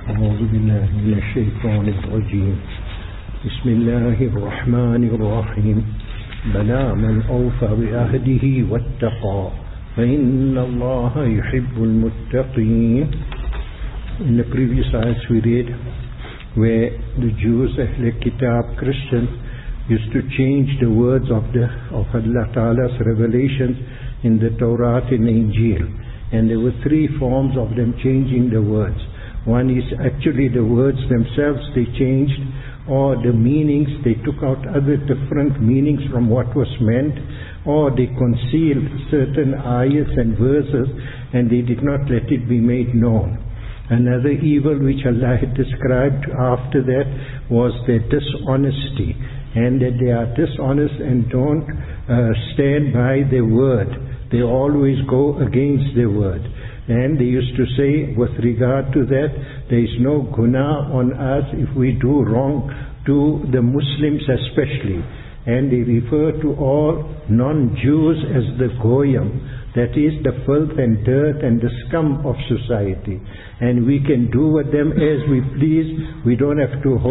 أعوذ بالله من الشيطان الرجيم. بسم الله الرحمن الرحيم. بلى من أوفى بعهده واتقى فإن الله يحب المتقين. In the previous ayahs we read where the Jews, Ahl Kitab, Christians used to change the words of Allah Ta'ala's revelations in the Torah and Injil. And there were three forms of them changing the words. One is actually the words themselves they changed, or the meanings, they took out other different meanings from what was meant, or they concealed certain ayahs and verses and they did not let it be made known. Another evil which Allah had described after that was their dishonesty, and that they are dishonest and don't stand by their word. They always go against their word. And they used to say, with regard to that, there is no guna on us if we do wrong to the Muslims especially. And they refer to all non-Jews as the goyim, that is the filth and dirt and the scum of society. And we can do with them as we please. We don't have to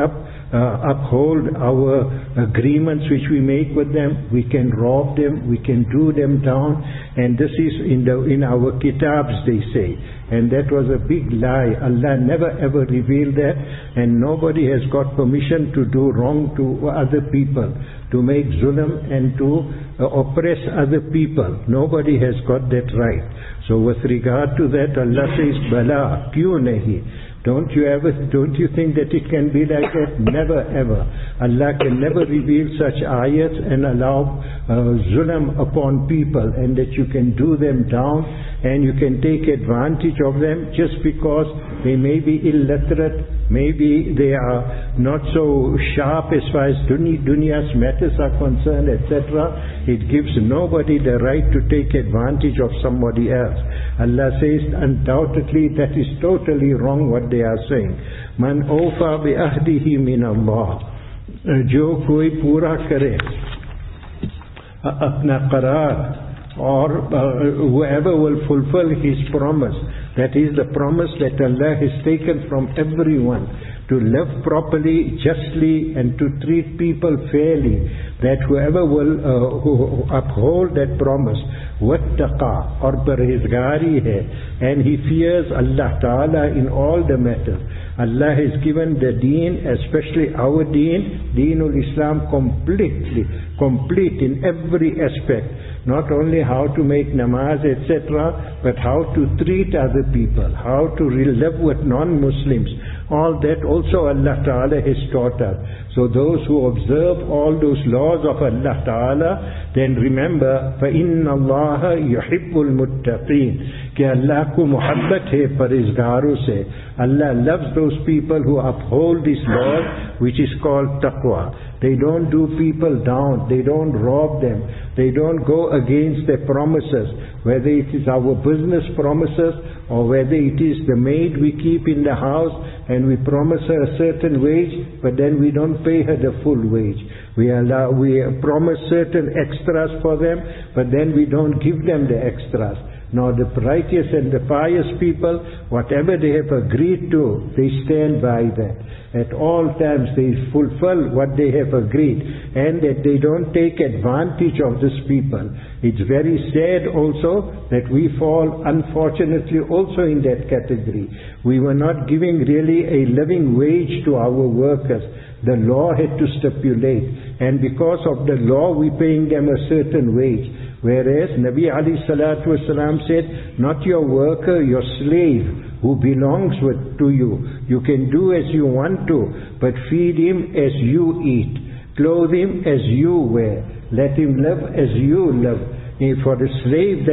uphold our agreements which we make with them. We can rob them, we can do them down, and this is in our kitabs, they say. And that was a big lie. Allah never ever revealed that, and nobody has got permission to do wrong to other people, to make zulm and to oppress other people. Nobody has got that right. So with regard to that, Allah says, Bala, kyun nahi? Don't you think that it can be like that? Never ever. Allah can never reveal such ayats and allow zulm upon people, and that you can do them down and you can take advantage of them just because they may be illiterate, maybe they are not so sharp as far as dunya's matters are concerned, etc. It gives nobody the right to take advantage of somebody else. Allah says, undoubtedly that is totally wrong what they are saying. Man awfa bi ahdihi min Allah. Jo koi pura kare apna qarar, or whoever will fulfill his promise, that is the promise that Allah has taken from everyone, to live properly, justly, and to treat people fairly, that whoever will uphold that promise, wattaqa, or parhezgari hai, and he fears Allah Ta'ala in all the matters. Allah has given the deen, especially our deen, Deenul Islam, complete in every aspect. Not only how to make namaz, etc., but how to treat other people, how to live with non-Muslims. All that also Allah Ta'ala has taught us. So those who observe all those laws of Allah Ta'ala, then remember, فَإِنَّ اللَّهَ يُحِبُّ الْمُتَّقِينَ, कि Allah को मुहब्बत है परहेज़गारों से. Allah loves those people who uphold this law, which is called taqwa. They don't do people down, they don't rob them, they don't go against their promises, whether it is our business promises or whether it is the maid we keep in the house and we promise her a certain wage, but then we don't pay her the full wage. We promise certain extras for them, but then we don't give them the extras. Now the righteous and the pious people, whatever they have agreed to, they stand by that. At all times they fulfill what they have agreed, and that they don't take advantage of these people. It's very sad also that we fall, unfortunately, also in that category. We were not giving really a living wage to our workers. The law had to stipulate, and because of the law we're paying them a certain wage. Whereas Nabi Ali Salatu Wasalam said, not your worker, your slave who belongs to you. You can do as you want to, but feed him as you eat, clothe him as you wear, let him live as you live. For the slave,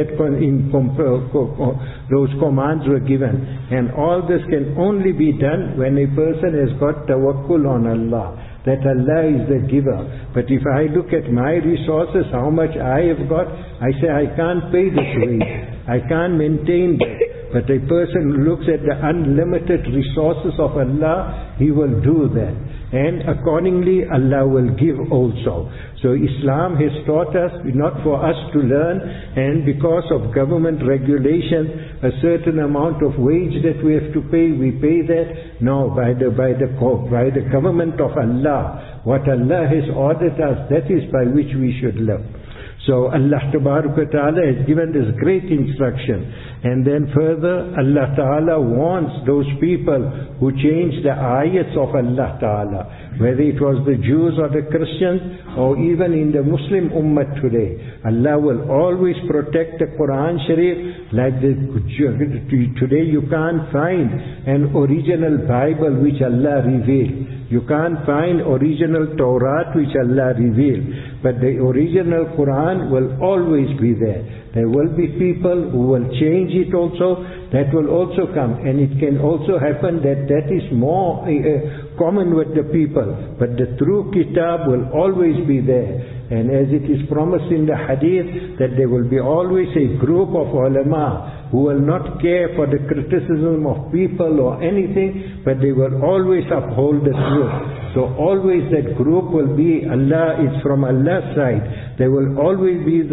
those commands were given. And all this can only be done when a person has got tawakkul on Allah, that Allah is the giver. But if I look at my resources, how much I have got, I say I can't pay this wage, I can't maintain that. But a person who looks at the unlimited resources of Allah, he will do that. And accordingly, Allah will give also. So Islam has taught us not for us to learn, and because of government regulations, a certain amount of wage that we have to pay, we pay that. No, by the government of Allah, what Allah has ordered us, that is by which we should live. So Allah Ta'ala has given this great instruction. And then further, Allah Ta'ala warns those people who change the ayats of Allah Ta'ala, whether it was the Jews or the Christians or even in the Muslim Ummah today. Allah will always protect the Quran Sharif. Like today you can't find an original Bible which Allah revealed. You can't find original Torah which Allah revealed. But the original Quran will always be there. There will be people who will change it also. That will also come. And it can also happen that is more common with the people. But the true kitab will always be there. And as it is promised in the hadith, that there will be always a group of ulama who will not care for the criticism of people or anything, but they will always uphold the truth. So always that group will be Allah, it's from Allah's side. There will always be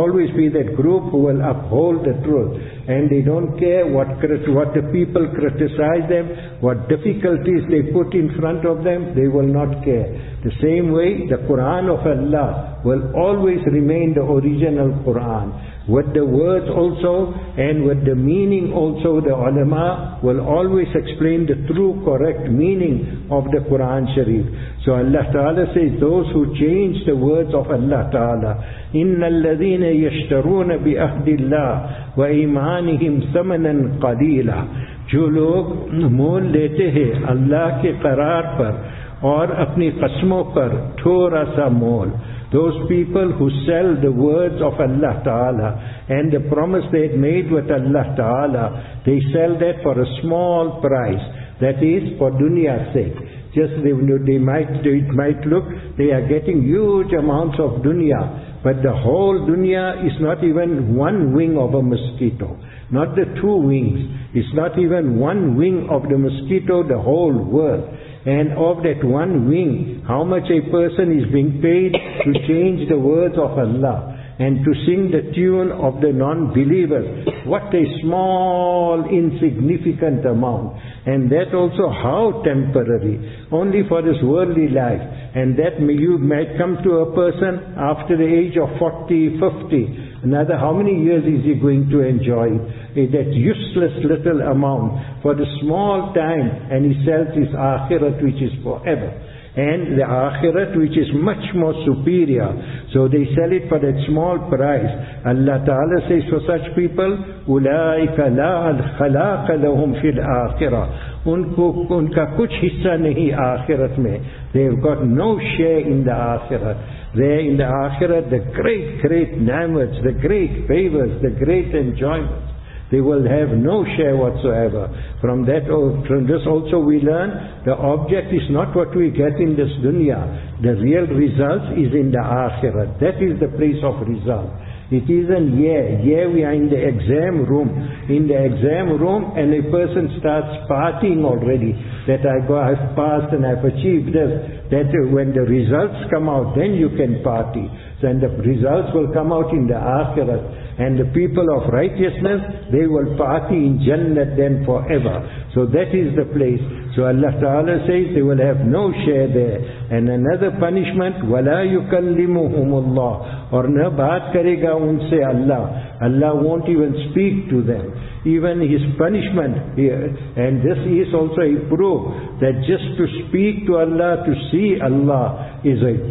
that group who will uphold the truth. And they don't care what the people criticize them, what difficulties they put in front of them, they will not care. The same way, the Quran of Allah will always remain the original Quran. With the words also and with the meaning also, the ulama will always explain the true correct meaning of the Quran Sharif. So Allah Ta'ala says, those who change the words of Allah Ta'ala, إِنَّ الَّذِينَ يَشْتَرُونَ بِأَهْدِ اللَّهِ وَإِيمَانِهِمْ ثَمَنًا قَلِيلًا, जो लोग मोल लेते हैं अल्लाह के करार पर और अपनी कसमों पर थोड़ा सा मोल, those people who sell the words of Allah Ta'ala and the promise they had made with Allah Ta'ala, they sell that for a small price, that is for dunya's sake. Just it might look, they are getting huge amounts of dunya, but the whole dunya is not even one wing of a mosquito, not the two wings. It's not even one wing of the mosquito, the whole world. And of that one wing, how much a person is being paid to change the words of Allah and to sing the tune of the non-believers. What a small, insignificant amount. And that also how temporary, only for this worldly life. And that you might come to a person after the age of 40, 50. Another how many years is he going to enjoy that useless little amount for the small time, and he sells his akhirat which is forever. And the akhirat which is much more superior. So they sell it for that small price. Allah Ta'ala says for such people, أُولَٰئِكَ لَا خَلَاقَ لَهُمْ فِي الْآخِرَةِ, उनका कुछ हिस्सा नहीं आखिरत में. They've got no share in the akhirat. There in the akhirat, the great ni'mats, the great favors, the great enjoyments, they will have no share whatsoever. From this also we learn, the object is not what we get in this dunya. The real result is in the akhirat. That is the place of result. It isn't here we are in the exam room. In the exam room, and a person starts partying already. That I've passed and I've achieved this. That when the results come out, then you can party. Then the results will come out in the akhirat. And the people of righteousness, they will party in Jannah then forever. So that is the place. So Allah Ta'ala says they will have no share there. And another punishment, وَلَا يُكَلِّمُهُمُ اللَّهُ, or na baat karega unse Allah. Allah won't even speak to them. Even his punishment here, and this is also a proof that just to speak to Allah, to see Allah, is a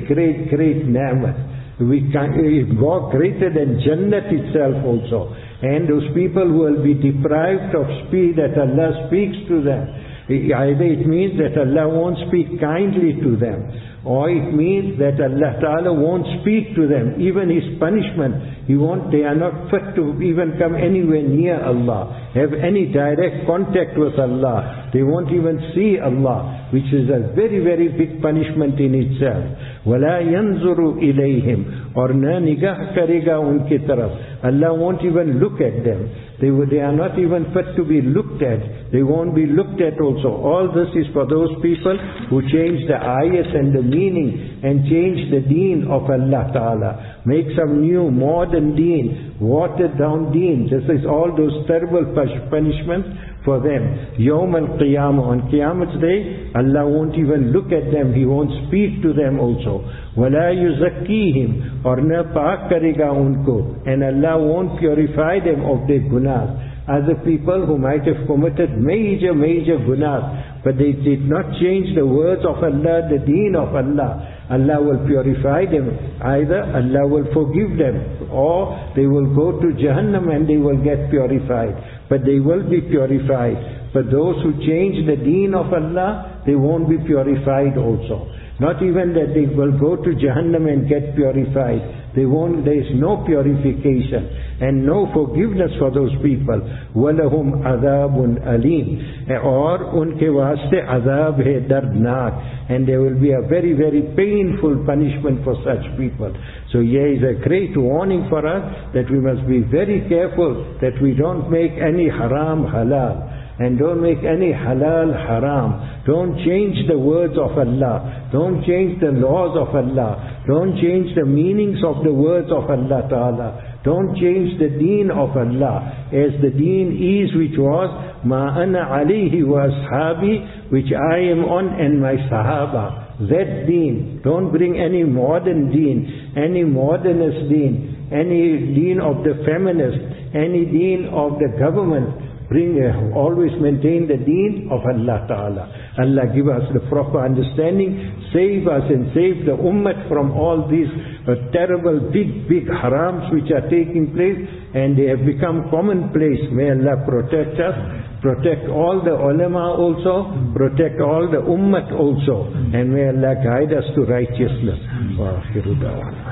great ni'mat. We can go greater than Jannat itself also. And those people who will be deprived of speech, that Allah speaks to them, either it means that Allah won't speak kindly to them, or it means that Allah Ta'ala won't speak to them. Even his punishment, they are not fit to even come anywhere near Allah, have any direct contact with Allah. They won't even see Allah, which is a very big punishment in itself. وَلَا يَنْظُرُ إِلَيْهِمْ, or na nigah karega unki taraf. Allah won't even look at them. They are not even fit to be looked at. They won't be looked at also. All this is for those people who change the ayat and the meaning and change the deen of Allah Ta'ala. Make some new modern deen, watered down deen. This is all those terrible punishments for them. Yawm al-Qiyamah, on Qiyamah's day, Allah won't even look at them. He won't speak to them also. وَلَا يُزَكِّيهِمْ, اور نہ پاک کرے گا ان کو. And Allah won't purify them of their gunas. Other people who might have committed major gunas, but they did not change the words of Allah, the deen of Allah, Allah will purify them. Either Allah will forgive them, or they will go to Jahannam and they will get purified. But they will be purified. But those who change the deen of Allah, they won't be purified also. Not even that they will go to Jahannam and get purified. There is no purification and no forgiveness for those people. وَلَهُمْ عَذَابٌ أَلِيمٌ, or unke waaste azab hai dardnak, and there will be a very painful punishment for such people. So here is a great warning for us that we must be very careful that we don't make any haram halal. And don't make any halal haram. Don't change the words of Allah. Don't change the laws of Allah. Don't change the meanings of the words of Allah Ta'ala. Don't change the deen of Allah. As the deen is, which was Ma ana alayhi wa ashabi, which I am on and my sahaba. That deen. Don't bring any modern deen, any modernist deen, any deen of the feminist, any deen of the government. Always maintain the deen of Allah Ta'ala. Allah give us the proper understanding, save us and save the ummah from all these terrible big harams which are taking place, and they have become commonplace. May Allah protect us, protect all the ulama also, protect all the ummah also, and may Allah guide us to righteousness. Wa akhiru da'wana.